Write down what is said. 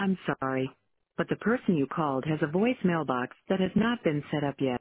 I'm sorry, but the person you called has a voicemail box that has not been set up yet.